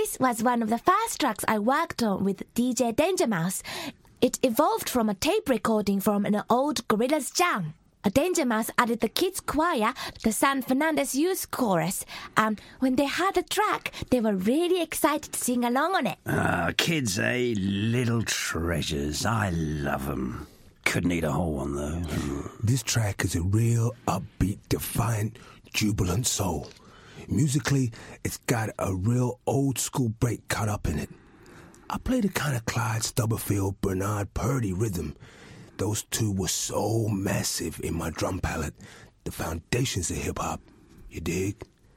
This was one of the first tracks I worked on with DJ Danger Mouse. It evolved from a tape recording from an old Gorillaz jam. Danger Mouse added the kids' choir, the San Fernandez Youth Chorus, and when they heard the track, they were really excited to sing along on it. Kids, eh? Little treasures. I love them. Couldn't eat a whole one, though. This track is a real upbeat, defiant, jubilant soul. Musically, it's got a real old-school break cut up in it. I played a kind of Clyde Stubblefield, Bernard Purdie rhythm. Those two were so massive in my drum palette, the foundations of hip-hop, you dig?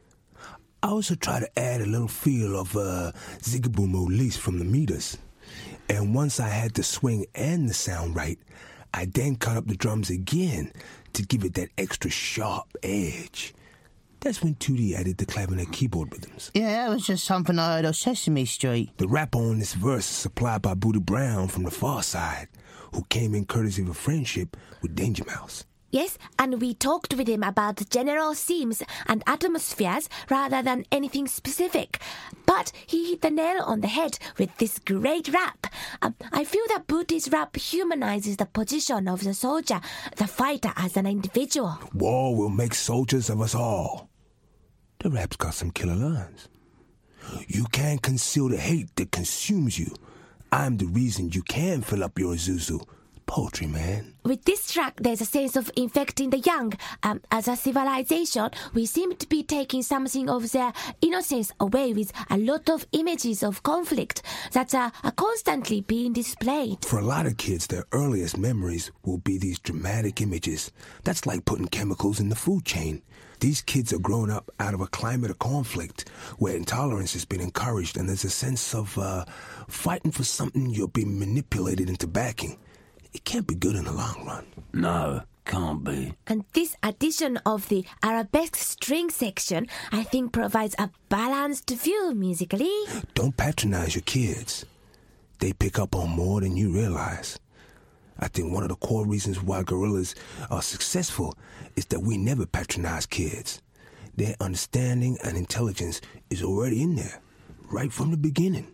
I also try to add a little feel of Ziggy Release from the Meters. And once I had the swing and the sound right, I then cut up the drums again to give it that extra sharp edge. That's when Tootie added the clavinet keyboard rhythms. Yeah, that was just something I heard on Sesame Street. The rap on this verse is supplied by Booty Brown from the Far Side, who came in courtesy of a friendship with Danger Mouse. Yes, and we talked with him about the general themes and atmospheres rather than anything specific. But he hit the nail on the head with this great rap. I feel that Booty's rap humanizes the position of the soldier, the fighter as an individual. War will make soldiers of us all. The rap's got some killer lines. You can't conceal the hate that consumes you. I'm the reason you can fill up your Isuzu. Poetry, man. With this track, there's a sense of infecting the young. As a civilization, we seem to be taking something of their innocence away with a lot of images of conflict that are constantly being displayed. For a lot of kids, their earliest memories will be these dramatic images. That's like putting chemicals in the food chain. These kids are growing up out of a climate of conflict where intolerance has been encouraged and there's a sense of fighting for something you're being manipulated into backing. It can't be good in the long run. No, can't be. And this addition of the arabesque string section, I think, provides a balanced view musically. Don't patronize your kids. They pick up on more than you realize. I think one of the core reasons why Gorillaz are successful is that we never patronize kids. Their understanding and intelligence is already in there, right from the beginning.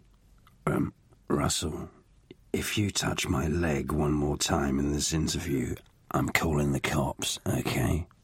Russell, if you touch my leg one more time in this interview, I'm calling the cops, okay?